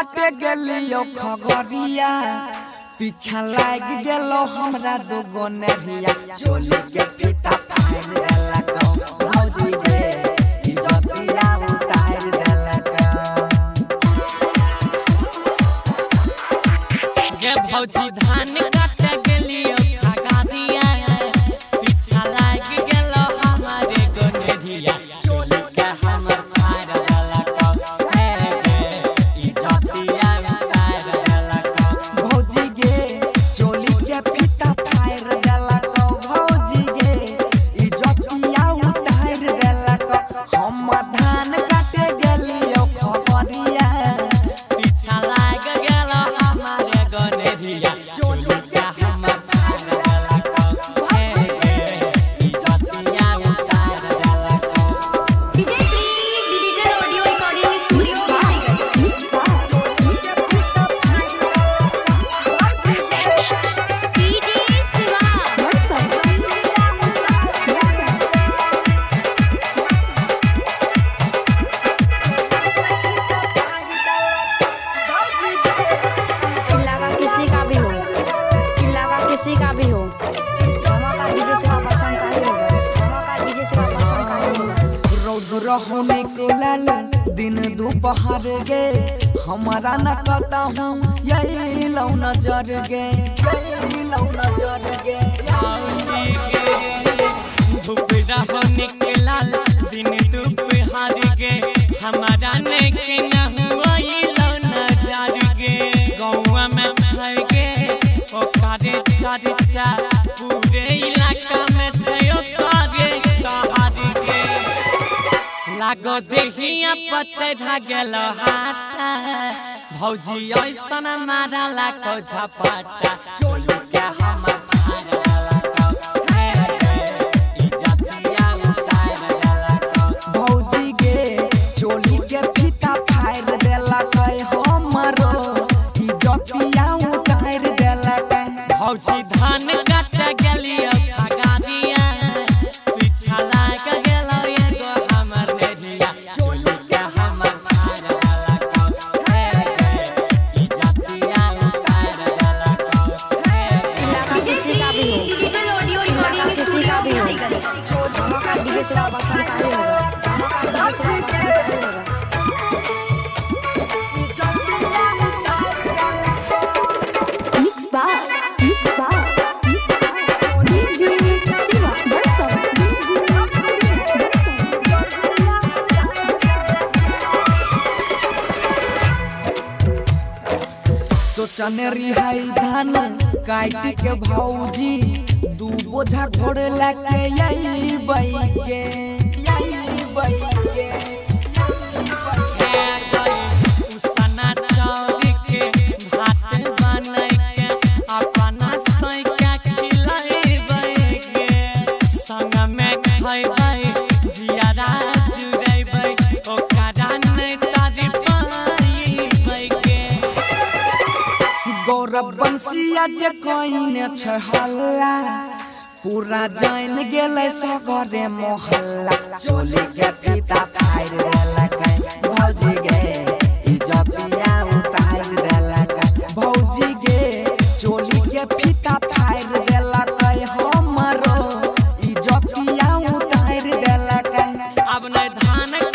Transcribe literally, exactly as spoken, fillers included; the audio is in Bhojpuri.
काटे गेलियो खगरिया पीछा लाग गेलो हमरा दुगो नहिया चोली के फीता फाड़ देलक भौजी गे इज्जतिया उतार देलक गे भौजी धान काटे गेलियो खगरिया पीछा लाग गेलो हमारे गोनहिया चोली के हमर फाड़ देलक हे गे इज्जतिया उतार देलक भौजी गे चोली के फीता फाड़ देलक भौजी गे इज्जतिया उतार देलक हम धान काटे गेलियो खगरिया पीछा लाग गेलो हमारे गोनहिया चोली के हमर फाड़ देलक हे गे इज्जतिया उतार देलक DJ Shri digital audio recording studio महाराज डीजे शिवा व्हाट्सएप चिल्ला का किसी का भी हो चिल्ला का किसी का भी हो धमाका डीजे से पसंद का ही होगा धमाका डीजे से पसंद का ही होगा रौद्र होने को लाल दिन दोपहर गे हमारा न पता हूँ यही लौ नजर गे यही लौ नजर गे भौजी गे धूप रहो निकला दिन दोपहर गे हमारा नेके न हुआ लो नजर गे गौवा में छै गे ओकारे चर्चा पूरे इलाका में छै ओकारे कहर गे लागो देहिया पर चढ़ा गेलो हाटा भौजी ऐसन मारा लाको झपाटा चोली के हमर फाड़ देलक हे गे इज्जतिया उतार देलक भौजी गे चोली के फीता फाड़ देलक हमरो इज्जतिया उतार देलक भौजी धान काटे गेलियो खगरिया पीछा लाग गेलो एगो हमर नहिया चोली के हमर फाड़ देलक हे गे इज्जतिया उतार देलक हे गे चिल्ला का किसी का भी हो डिजिटल ऑडियो रिकॉर्डिंग किसी का भी हो स्टूडियो धमाका डीजे से पसंद का ही होगा धमाका डीजे से पसंद का ही होगा मिक्स बार मिक्स बार डीजे शिवा व्हाट्सएप सोचन रिहाई धान काट के भौजी दू बोझा घोड़ लाके यही बई के यही बई के हे गई उसना चौरी के भात बनै के अपना सैका खिलाइबै गे संग में खइबै जियारा जुरैबै ओकरा नै तारी पाइबै गे गौरव बंसिया जे कोइने छ हल्ला पूरा जान गेलै सगरे मोहल्ला चोली के फीता फाड़ देलक भौजी गे इज्जतिया उतार देलक भौजी गे चोली के फीता फाड़ देलक हमरो इज्जतिया उतार देलक अब नै धान